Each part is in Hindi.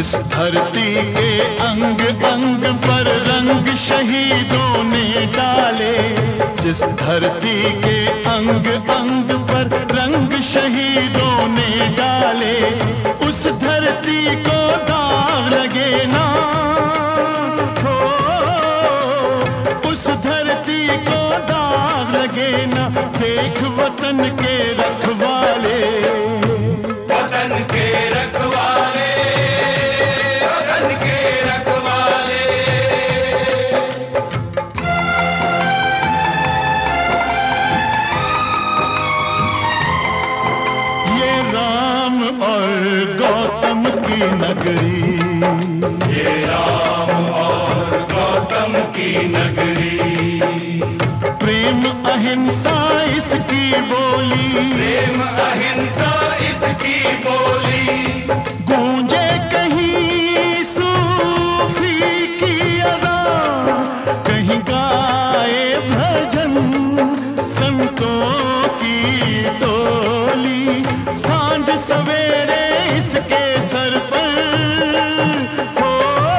जिस धरती के अंग अंग पर रंग शहीदों ने डाले, जिस धरती के अंग अंग पर रंग शहीदों ने डाले, उस धरती को दाग लगे ना हो, उस धरती को दाग लगे ना। देख वतन के रखवाले, वतन के रखवाले, वतन के रखवाले। ये राम और गौतम की नगरी, ये राम और गौतम की नगरी। प्रेम अहिंसा इसकी बोली, प्रेम अहिंसा इसकी बोली। गूंजे कहीं सूफी की अज़ान, कहीं गाए भजन संतों की टोली। सांझ सवेरे इसके सर पर हो,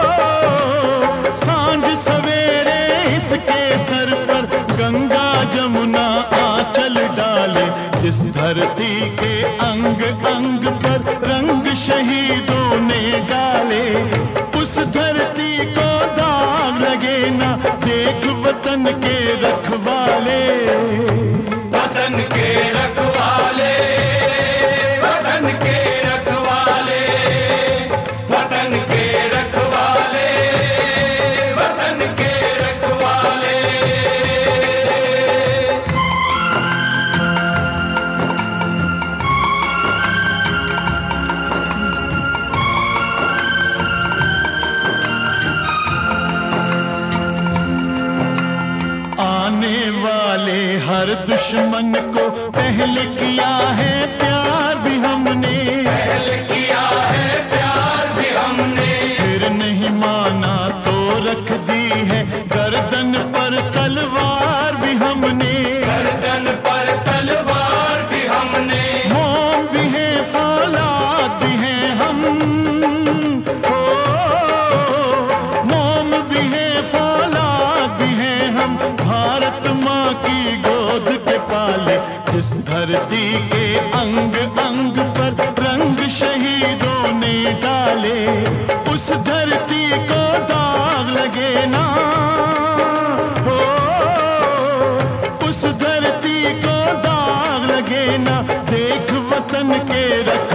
सांझ सवेरे इसके सर पर गंगा जमुना आंचल डाले। जिस धरती के अंग अंग पर रंग शहीदों ने डाले, उस धरती को दाग लगे ना। देख वतन के रखवाले, वतन के रखवाले, वतन के रखवाले, वतन के रखवाले, वतन के रखवाले। आने वाले हर दुश्मन को पहले किया है प्यार भी हमने, पहले किया है प्यार भी हमने। फिर नहीं माना तो रख दी है गर्दन पर तलवार भी हमने, गर्दन पर तलवार भी हमने। मोम भी है फौलाद भी है हम हो, मोम भी है फौलाद भी है हम। भारत माँ की गोद के पाले, जिस धरती के अंग अंग पर रंग शहीदों ने डाले, उस धरती को दाग लगे ना हो, उस धरती को दाग लगे ना। देख वतन के रख